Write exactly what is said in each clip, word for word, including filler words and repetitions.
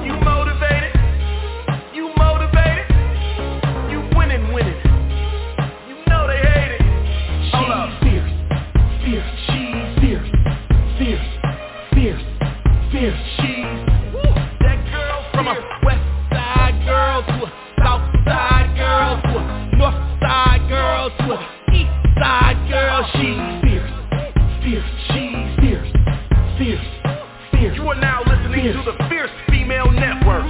You motivated? You motivated? You winning, winning. You know they hate it. Hold up. Fierce, fierce, she's fierce, fierce, fierce, fierce, she's. Woo. That girl from a west side girl to a south side girl to a north side girl to a east side girl. She's fierce, fierce, she's fierce, fierce, fierce. You are now listening fierce. to the Fierce Female Network.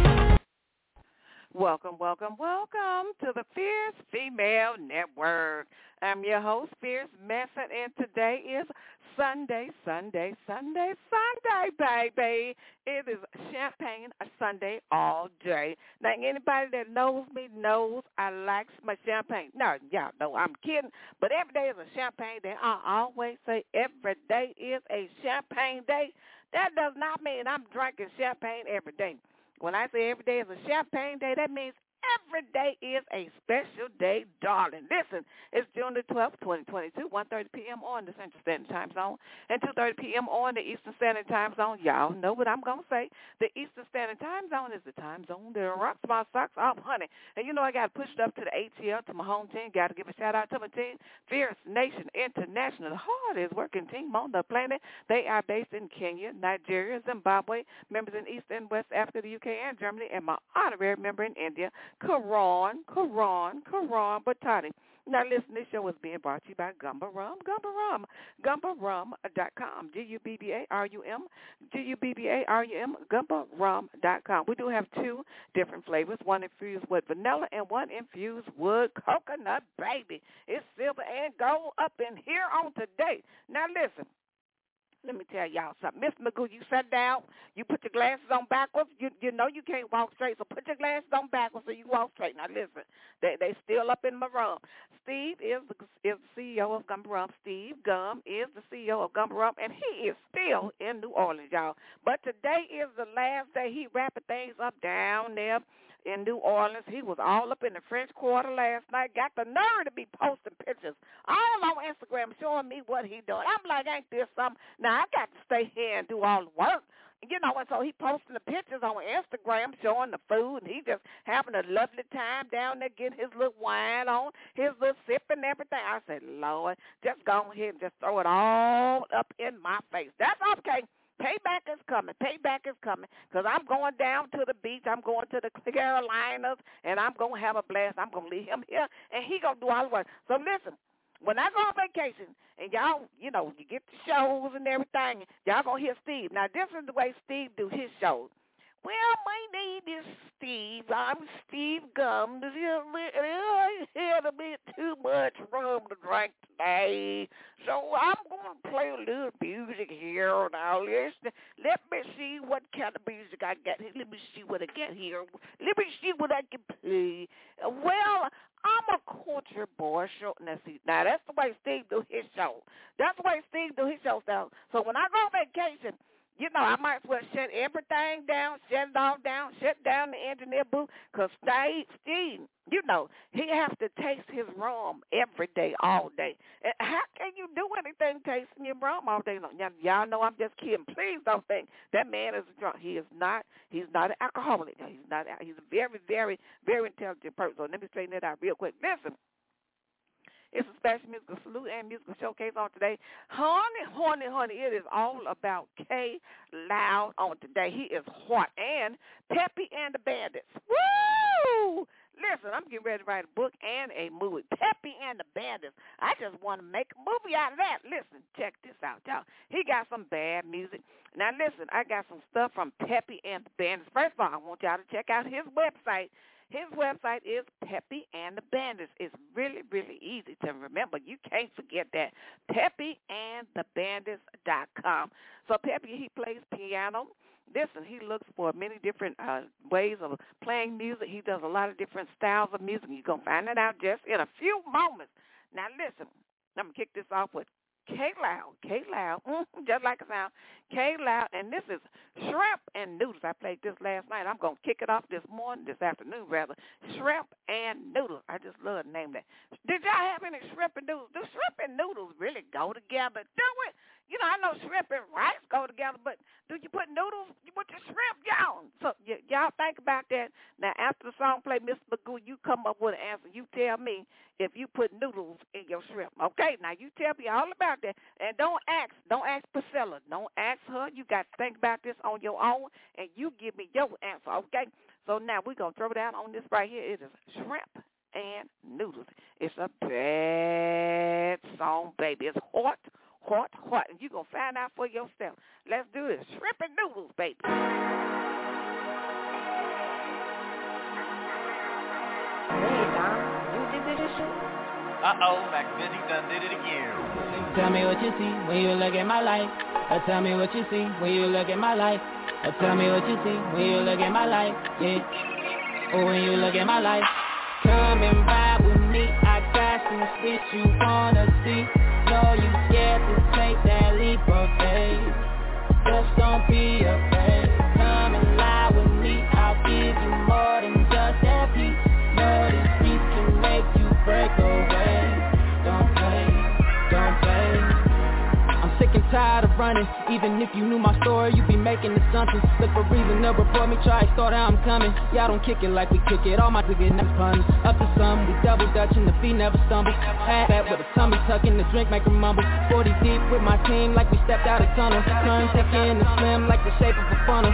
Welcome, welcome, welcome to the Fierce Female Network. I'm your host, Fierce Messon, and today is Sunday, Sunday, Sunday, Sunday, baby. It is Champagne Sunday all day. Now, anybody that knows me knows I like my champagne. No, y'all know I'm kidding, but every day is a champagne day. I always say every day is a champagne day. That does not mean I'm drinking champagne every day. When I say every day is a champagne day, that means every day is a special day, darling. Listen, it's June the twelfth, twenty twenty-two, one thirty p.m. on the Central Standard Time Zone and two thirty p.m. on the Eastern Standard Time Zone. Y'all know what I'm going to say. The Eastern Standard Time Zone is the time zone that rocks my socks off, honey. And you know I got pushed up to the A T L, to my home team. Got to give a shout-out to my team, Fierce Nation International, the hardest working team on the planet. They are based in Kenya, Nigeria, Zimbabwe, members in East and West Africa, the U K, and Germany, and my honorary member in India, Karan, Karan, Karan Batati. Now, listen, this show is being brought to you by Gumba Rum, Gumba Rum, gumba rum dot com, G U B B A R U M, G U B B A R U M, gumba rum dot com. We do have two different flavors, one infused with vanilla and one infused with coconut, baby. It's silver and gold up in here on today. Now, listen. Let me tell y'all something. Miss Magoo, you sat down, you put your glasses on backwards. You you know you can't walk straight, so put your glasses on backwards so you walk straight. Now, listen, they they still up in my room. Steve is the, is the C E O of Gumba Rum. Steve Gum is the C E O of Gumba Rum, and he is still in New Orleans, y'all. But today is the last day. He wrapping things up down there in New Orleans. He was all up in the French Quarter last night. Got the nerve to be posting pictures all on Instagram showing me what he doing. I'm like, ain't this something? Now, I got to stay here and do all the work. You know, and so he posting the pictures on Instagram showing the food, and he just having a lovely time down there getting his little wine on, his little sip and everything. I said, Lord, just go ahead and just throw it all up in my face. That's okay. Payback is coming. Payback is coming because I'm going down to the beach. I'm going to the Carolinas, and I'm going to have a blast. I'm going to leave him here, and he going to do all the work. So listen, when I go on vacation, and y'all, you know, you get the shows and everything, y'all going to hear Steve. Now, this is the way Steve do his shows. Well, my name is Steve. I'm Steve Gum. I had a bit too much rum to drink today, so I'm going to play a little music here. Now, listen, let me see what kind of music I got here. Let me see what I got here. Let me see what I can play. Well, I'm a country boy. So, now, see, now, that's the way Steve do his show. That's the way Steve do his show. Now, so when I go on vacation, you know, I might as well shut everything down, shut it all down, shut down the engineer booth, because Steve, Steve, you know, he has to taste his rum every day, all day. And how can you do anything tasting your rum all day long? Y'all know I'm just kidding. Please don't think that man is drunk. He is not. He's not an alcoholic. He's not. He's a very, very, very intelligent person. So let me straighten that out real quick. Listen. It's a special musical salute and musical showcase on today. Honey, honey, honey, it is all about K Loud on today. He is hot. And Peppy and the Bandits. Woo! Listen, I'm getting ready to write a book and a movie. Peppy and the Bandits. I just want to make a movie out of that. Listen, check this out, y'all. He got some bad music. Now, listen, I got some stuff from Peppy and the Bandits. First of all, I want y'all to check out his website. His website is Peppy and the Bandits. It's really, really easy to remember. You can't forget that. Peppy and the Bandits dot com. So Peppy, he plays piano. Listen, he looks for many different uh, ways of playing music. He does a lot of different styles of music. You're going to find it out just in a few moments. Now, listen, I'm going to kick this off with K Loud, K Loud, mm, just like it sounds, K Loud, and this is Shrimp and Noodles. I played this last night. I'm going to kick it off this morning, this afternoon, rather. Shrimp and Noodles. I just love the name of that. Did y'all have any shrimp and noodles? Do shrimp and noodles really go together? Do it? You know, I know shrimp and rice go together, but do you put noodles with your shrimp? Y'all. So, yeah, y'all think about that. Now, after the song play, Mister Magoo, you come up with an answer. You tell me if you put noodles in your shrimp. Okay? Now, you tell me all about that. And don't ask. Don't ask Priscilla. Don't ask her. You got to think about this on your own, and you give me your answer. Okay? So now we're going to throw down on this right here. It is shrimp and noodles. It's a bad song, baby. It's hot, hot, hot. And you're going to find out for yourself. Let's do this. Shrimp and noodles, baby. Hey, Don, you did this shit? Uh-oh, McVitie done did it again. Tell me what you see when you look at my life. Or tell me what you see when you look at my life. Or tell me what you see when you look at my life. Yeah. Or when you look at my life. Come and ride with me. I got some shit you wanna see. Know you scared to take that leap of faith. Just don't be afraid. Come and lie with me. I'll give you more than just that piece. Know these streets can make you break away. Don't play, don't play. I'm sick and tired of running. Even if you knew my story, you'd be making assumptions. Look for reason to report me, try to start how I'm coming. Y'all don't kick it like we kick it. All my niggas never puns. Up to some, we double dutch and the feet never stumble. Had that with a tummy tucking, the drink make 'em mumble. forty deep with my team like we stepped out of tunnel. Turn thick in the slim like the shape of a funnel.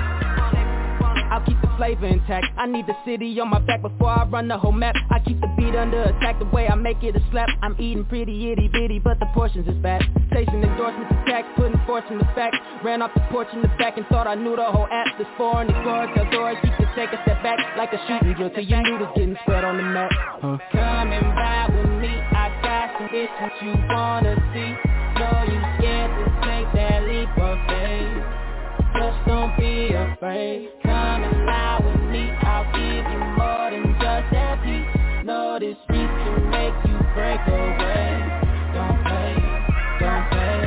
I'll keep the flavor intact. I need the city on my back before I run the whole map. I keep the beat under attack, the way I make it a slap. I'm eating pretty itty bitty, but the portions is fat. Chasing endorsements attacks, putting force in the fact. Ran off the porch in the back and thought I knew the whole app. This foreign, these floors, tell doors, you can take a step back. Like a shooting drill till your noodles getting spread on the mat. Huh. Come and ride with me, I got some issues you wanna see. Know you scared to take that leap of faith. Just don't be afraid. Come and lie with me. I'll give you more than just that piece. Know this beat can make you break away. Don't play, don't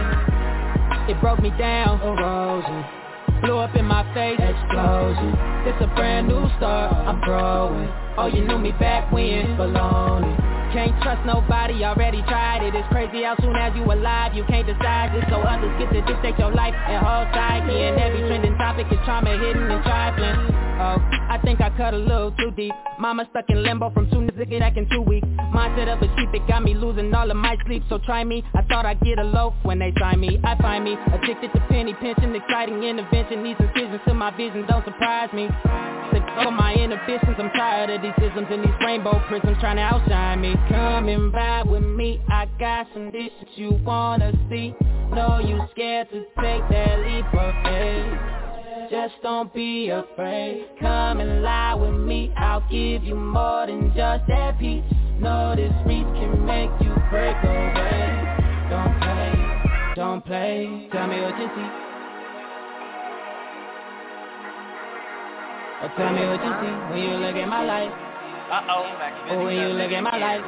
play. It broke me down, erosion. Blew up in my face, explosion. This a brand new start, I'm growing. Oh, you knew me back when, baloney. Can't trust nobody, already tried it. It's crazy how soon as you alive, you can't decide this. So others get to dictate your life and whole psyche. And every trending topic is trauma hidden and trifling. Oh, I think I cut a little too deep. Mama stuck in limbo from soon as it get back in two weeks. Mindset of a sheep, it got me losing all of my sleep. So try me, I thought I'd get a loaf when they try me. I find me addicted to penny pinching, exciting intervention. These incisions to my vision don't surprise me. Sick of my inhibitions, I'm tired of these isms and these rainbow prisms trying to outshine me. Come and ride with me, I got some dishes you wanna see. Know you scared to take that leap of faith. Just don't be afraid. Come and lie with me, I'll give you more than just that piece. Know this beat can make you break away. Don't play, don't play. Tell me what you see. Or tell me what you see when you look at my life. Uh-oh, McVitie. Or when you look at my life.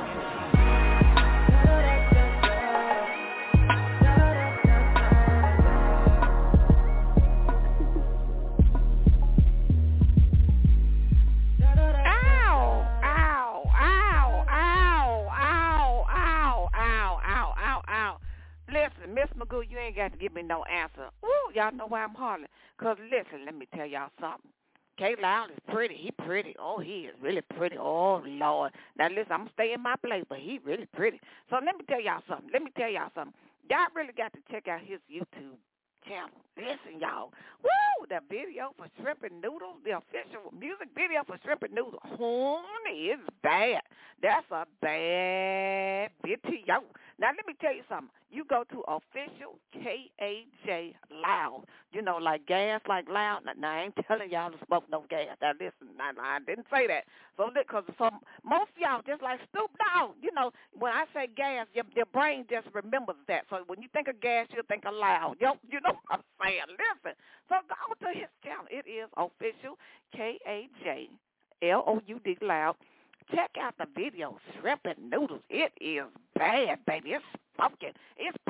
Miss Magoo, you ain't got to give me no answer. Ooh, y'all know why I'm hollering. Because, listen, let me tell y'all something. K. Loud is pretty. He pretty. Oh, he is really pretty. Oh, Lord. Now, listen, I'm going to stay in my place, but he really pretty. So let me tell y'all something. Let me tell y'all something. Y'all really got to check out his YouTube channel. Listen, y'all. Woo! The video for Shrimp and Noodles, the official music video for Shrimp and Noodles. Honey, it's bad. That's a bad video. Now, let me tell you something. You go to official K A J Loud. You know, like gas, like loud. Now, now I ain't telling y'all to smoke no gas. Now, listen, now, I didn't say that. So, because so most of y'all, just like Snoop Dogg, you know, when I say gas, your, your brain just remembers that. So, when you think of gas, you'll think of loud. Yo, you know what I'm saying? Listen. So, go to his channel. It is official K A J L O U D Loud. Check out the video, Shrimp and Noodles. It is bad, baby. It's smoking. It's put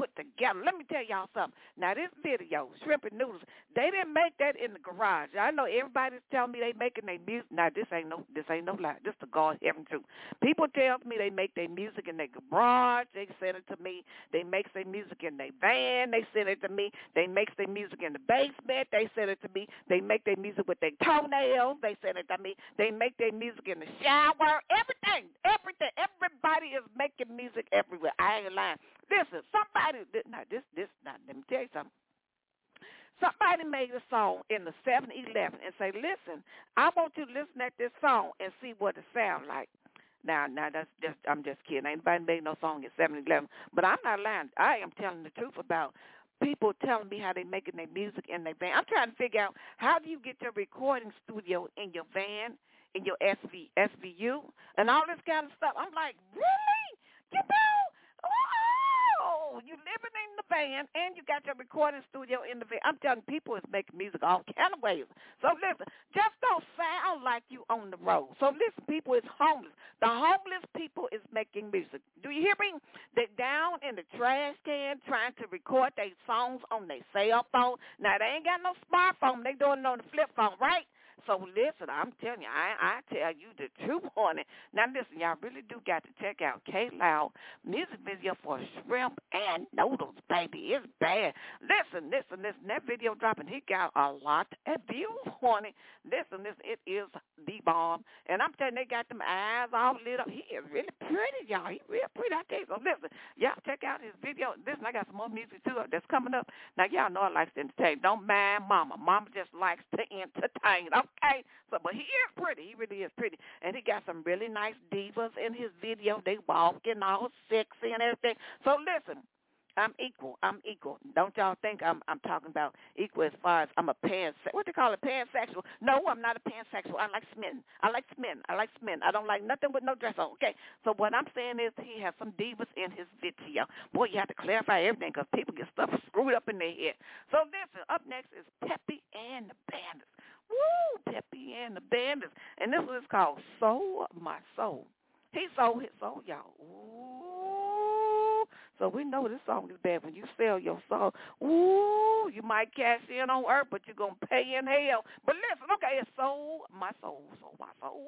put together. Let me tell y'all something. Now, this video, Shrimp and Noodles, they didn't make that in the garage. I know everybody's telling me they making their music. Now, this ain't no this ain't no lie. This the God heaven truth. People tell me they make their music in their garage. They send it to me. They make their music in their van. They send it to me. They make their music in the basement. They send it to me. They make their music with their toenails. They send it to me. They make their music in the shower. Everything. Everything. Everybody is making music everywhere. I ain't lying. Listen, somebody, now this, this, now let me tell you something. Somebody made a song in the seven eleven and say, listen, I want you to listen at this song and see what it sounds like. Now, now that's just, I'm just kidding. Ain't nobody made no song in seven eleven, but I'm not lying. I am telling the truth about people telling me how they making their music in their van. I'm trying to figure out, how do you get your recording studio in your van, in your S V, S V U, and all this kind of stuff? I'm like, really? You know? Oh, you living in the van and you got your recording studio in the van. I'm telling people is making music all kind of ways. So listen, just don't sound like you on the road. So listen, people is homeless. The homeless people is making music. Do you hear me? They're down in the trash can trying to record their songs on their cell phone. Now, they ain't got no smartphone. They doing it on the flip phone, right? So listen, I'm telling you, I, I tell you the truth on it. Now listen, y'all really do got to check out K-Loud music video for Shrimp and Noodles, baby. It's bad. Listen, listen, listen. That video dropping, he got a lot of views on it. Listen, listen, it is the bomb. And I'm telling you, they got them eyes all lit up. He is really pretty, y'all. He real pretty, I tell you. So listen, y'all check out his video. Listen, I got some more music too that's coming up. Now y'all know I like to entertain. Don't mind Mama. Mama just likes to entertain. Okay, so but he is pretty. He really is pretty, and he got some really nice divas in his video. They walking all sexy and everything. So listen, I'm equal. I'm equal. Don't y'all think I'm I'm talking about equal as far as I'm a pan. What they call it, pansexual? No, I'm not a pansexual. I like men. I like men. I like men. I don't like nothing with no dress on. Okay, so what I'm saying is he has some divas in his video. Boy, you have to clarify everything because people get stuff screwed up in their head. So listen, up next is Peppy and the Bandits. Woo, Peppy and the Bandits. And this one is called Soul My Soul. He sold his soul, y'all. Ooh. So we know this song is bad. When you sell your soul, ooh, you might cash in on earth, but you're going to pay in hell. But listen, okay, it's Soul My Soul, Soul My Soul.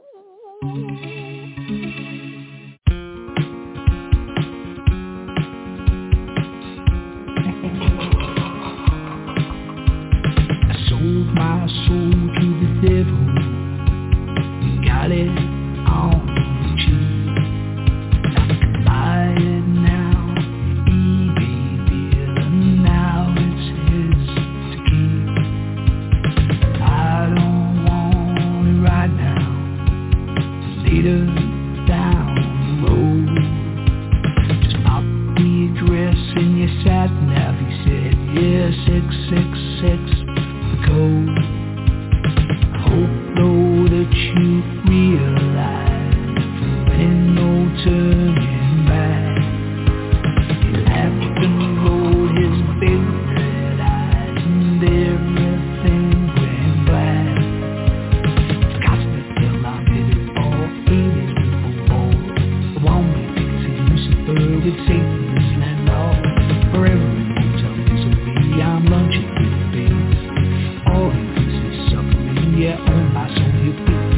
Sold my soul to the devil, got it on the cheap. I can buy it now, eBay deal, and now it's his to keep. I don't want it right now, later down the road. Just pop the address in your sat nav, he said, yeah, six six six. Code. I hope though that you realize there ain't no turning back. He laughed and rolled his big red eyes and everything went black. It's got to tell I'm headed for eighties beautiful boy. The one way ticket to Lucifer with Satan, this land all forever in Hotel Misery. I'm lunching with the babies. All inclusive suffering, yeah, on my soul you beat.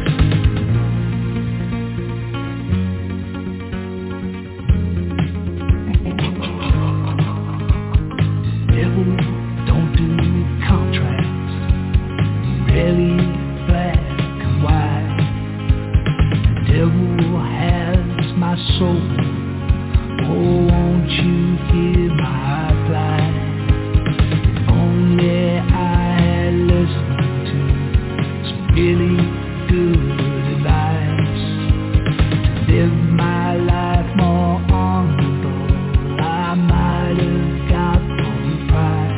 Devil don't do contracts, really black and white. The devil has my soul, oh, won't you hear my plight? Only I listen to some really good advice to live my life more honorable. I might have got more pride.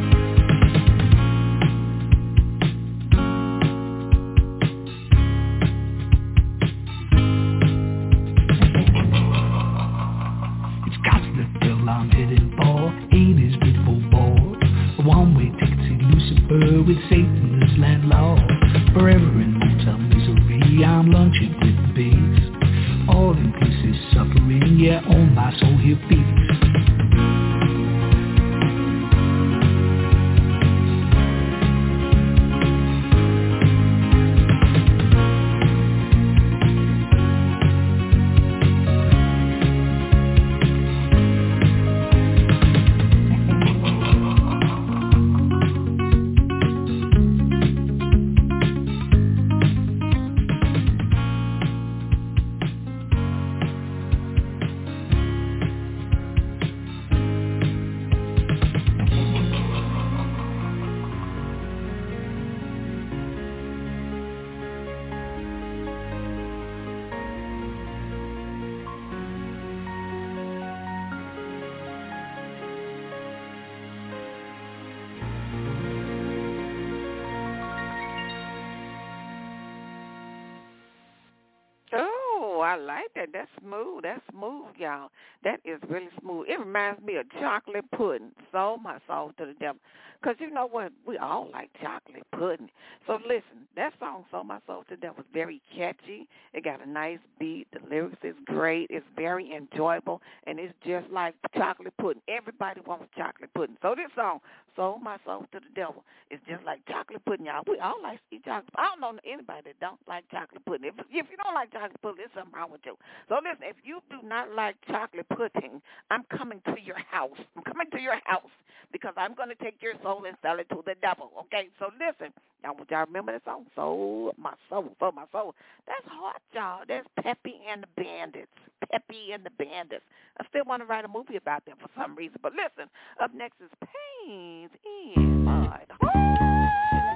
It's got the bill I'm heading for, eighties beautiful boy. A one-way ticket to Lucifer with Satan as landlord. Forever in Hotel Misery, I'm lunching with the babes. All inclusive suffering, yeah, on my soul here beats. I like that. That's smooth. That's smooth, y'all. That is really smooth. It reminds me of chocolate pudding. Sold my soul to the devil. Because you know what? We all like chocolate pudding. So listen, that song, Sold My Soul to the Devil, was very catchy. It got a nice beat. The lyrics is great. It's very enjoyable. And it's just like chocolate pudding. Everybody wants chocolate pudding. So this song, Sold My Soul to the Devil, is just like chocolate pudding, y'all. We all like to eat chocolate. I don't know anybody that don't like chocolate pudding. If, if you don't like chocolate pudding, there's something wrong with you. So listen, if you do not like chocolate pudding, I'm coming to your house. I'm coming to your house because I'm going to take your soul and sell it to the devil. Okay, so listen. Y'all, y'all remember that song? Sold my soul, sold my soul. That's hard, y'all. That's Peppy and the Bandits. Peppy and the Bandits. I still want to write a movie about them for some reason. But listen, up next is Pains in My Heart.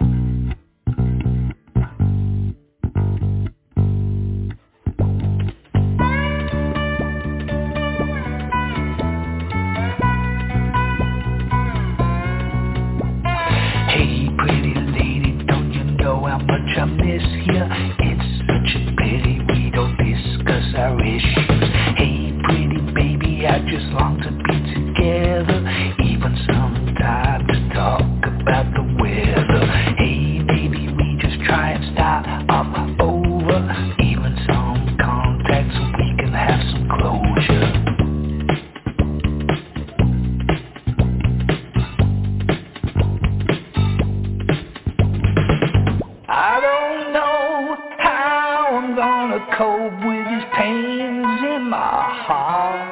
How much I miss you. It's such a pity we don't discuss our issues. Hey pretty baby, I just long to be together, even some time to talk about the weather. Hey baby, we just try and start up over, even some contact so we can have some closure. I don't know how I'm gonna cope with these pains in my heart.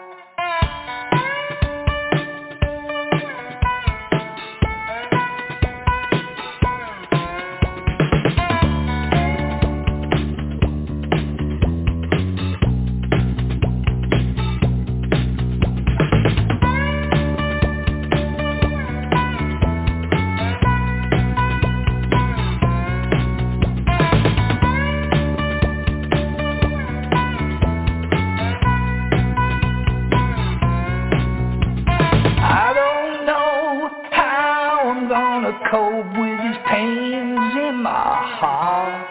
Cope with these pains in my heart.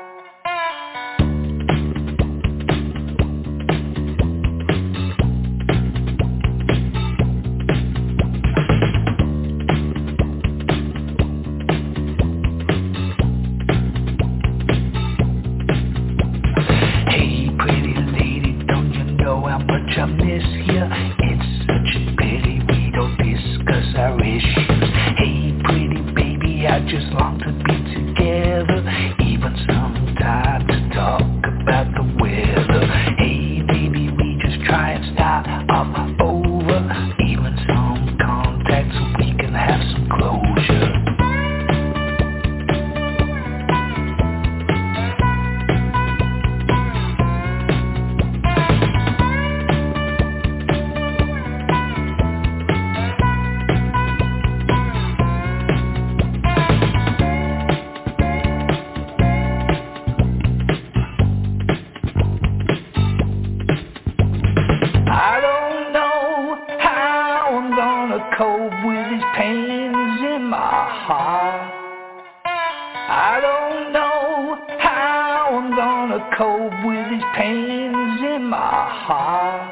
Hey pretty lady, don't you know how much I miss you? It's such a pity we don't discuss our issues. Hey pretty baby, I just long to be together, even some time to talk about the weather. Hey baby, we just try and start up over, even some contact so we can have some closure. Cope with these pains in my heart. I don't know how I'm gonna cope with these pains in my heart.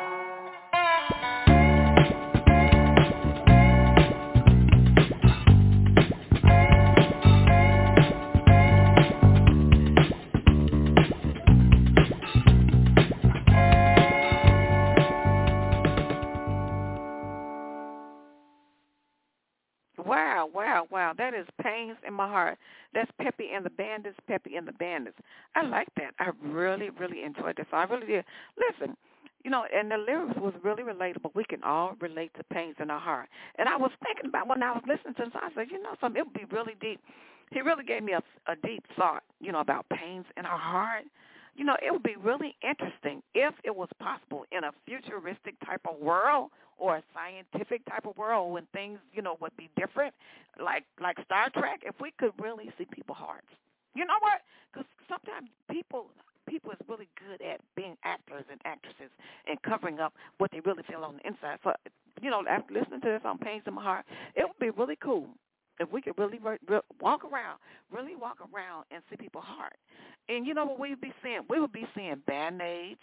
Wow, wow, wow. That is Pains in My Heart. That's Peppy and the Bandits, Peppy and the Bandits. I like that. I really, really enjoyed this. I really did. Listen, you know, and the lyrics was really relatable. We can all relate to pains in our heart. And I was thinking about when I was listening to this, I said, you know something, it would be really deep. He really gave me a, a deep thought, you know, about pains in our heart. You know, it would be really interesting if it was possible in a futuristic type of world or a scientific type of world when things, you know, would be different, like like Star Trek, if we could really see people's hearts. You know what? Because sometimes people people is really good at being actors and actresses and covering up what they really feel on the inside. So, you know, after listening to this on Pains in My Heart, it would be really cool. It if we could really, really walk around, really walk around and see people's heart. And you know what we'd be seeing? We would be seeing band-aids,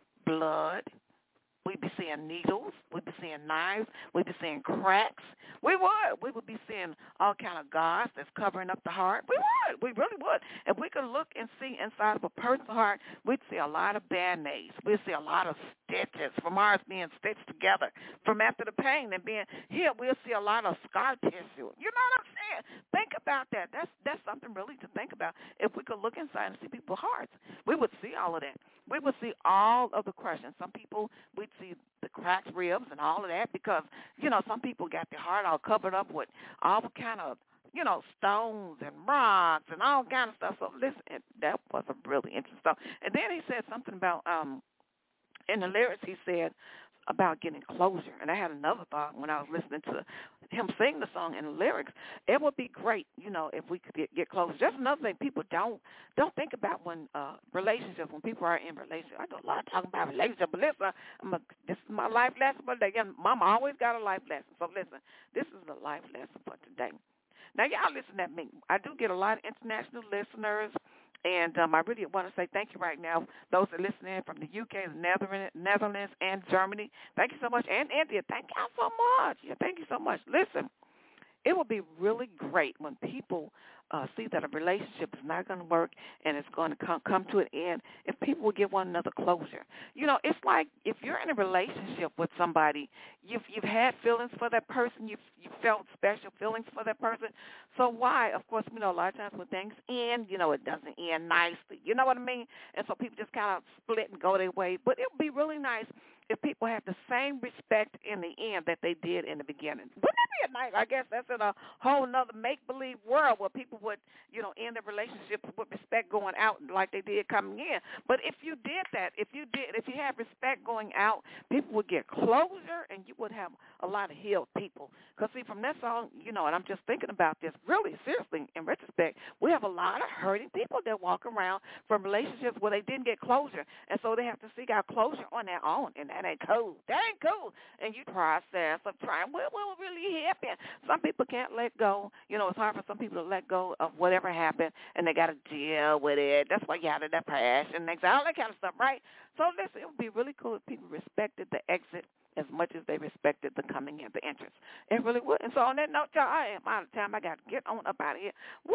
blood. We'd be seeing needles. We'd be seeing knives. We'd be seeing cracks. We would. We would be seeing all kind of gauze that's covering up the heart. We would. We really would. If we could look and see inside of a person's heart, we'd see a lot of band-aids. We'd see a lot of stitches from ours being stitched together from after the pain and being healed. We'll see a lot of scar tissue. You know what I'm saying? Think about that. That's that's something really to think about. If we could look inside and see people's hearts, we would see all of that. We would see all of the crushing. Some people, we'd see the cracked ribs and all of that because, you know, some people got their heart all covered up with all kind of, you know, stones and rocks and all kind of stuff. So listen, that was a really interesting stuff. And then he said something about, um, in the lyrics he said about getting closure. And I had another thought when I was listening to him sing the song and the lyrics. It would be great, you know, if we could get, get closure. Just another thing people don't don't think about when uh, relationships, when people are in relationships. I do a lot of talking about relationships, but listen, I'm a, this is my life lesson for today. Mama always got a life lesson. So listen, this is the life lesson for today. Now, y'all listen at me. I do get a lot of international listeners. And um, I really want to say thank you right now, those that are listening from the U K, the Netherlands, Netherlands, and Germany. Thank you so much. And India, thank y'all so much. Yeah, thank you so much. Listen, it would be really great when people uh, see that a relationship is not going to work and it's going to come, come to an end if people will give one another closure. You know, it's like if you're in a relationship with somebody, you've you've had feelings for that person, you've you felt special feelings for that person. So why? Of course, you know, a lot of times when things end, you know, it doesn't end nicely. You know what I mean? And so people just kind of split and go their way. But it would be really nice if people have the same respect in the end that they did in the beginning. Wouldn't that be a nice? I guess that's in a whole nother make-believe world where people would, you know, end their relationships with respect going out like they did coming in. But if you did that, if you did, if you had respect going out, people would get closure and you would have a lot of healed people. Because, see, from that song, you know, and I'm just thinking about this really seriously in retrospect, we have a lot of hurting people that walk around from relationships where they didn't get closure. And so they have to seek out closure on their own. And that ain't cool. That ain't cool. And you process of trying, what will really happen? Some people can't let go. You know, it's hard for some people to let go of whatever happened, and they got to deal with it. That's why you have that passion and all that kind of stuff, right? So listen, it would be really cool if people respected the exit as much as they respected the coming in, the entrance. It really would. And so on that note, y'all, I am out of time. I got to get on up out of here.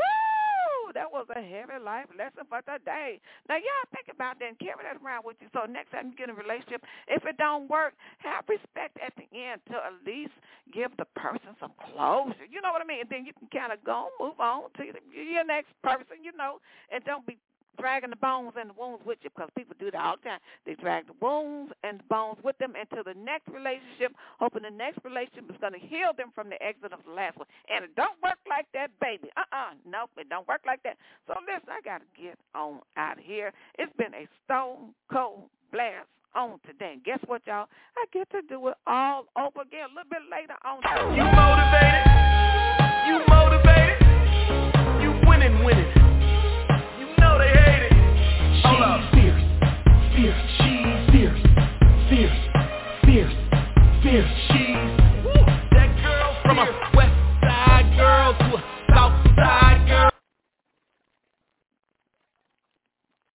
Woo! That was a heavy life lesson for today. Now, y'all think about that and carry that around with you. So next time you get in a relationship, if it don't work, have respect at the end to at least give the person some closure. You know what I mean? And then you can kind of go, move on to your next person, you know, and don't be dragging the bones and the wounds with you, because people do that all the time. They drag the wounds and the bones with them into the next relationship, hoping the next relationship is going to heal them from the exit of the last one. And it don't work like that, baby. Uh-uh. Nope, it don't work like that. So listen, I got to get on out of here. It's been a stone cold blast on today. And guess what, y'all? I get to do it all over again a little bit later on. You motivated. You motivated. You winning, winning. They hate it. Hold up. Fierce, fierce, she's fierce, fierce, fierce, fierce, she's Woo. That girl from a west side girl to a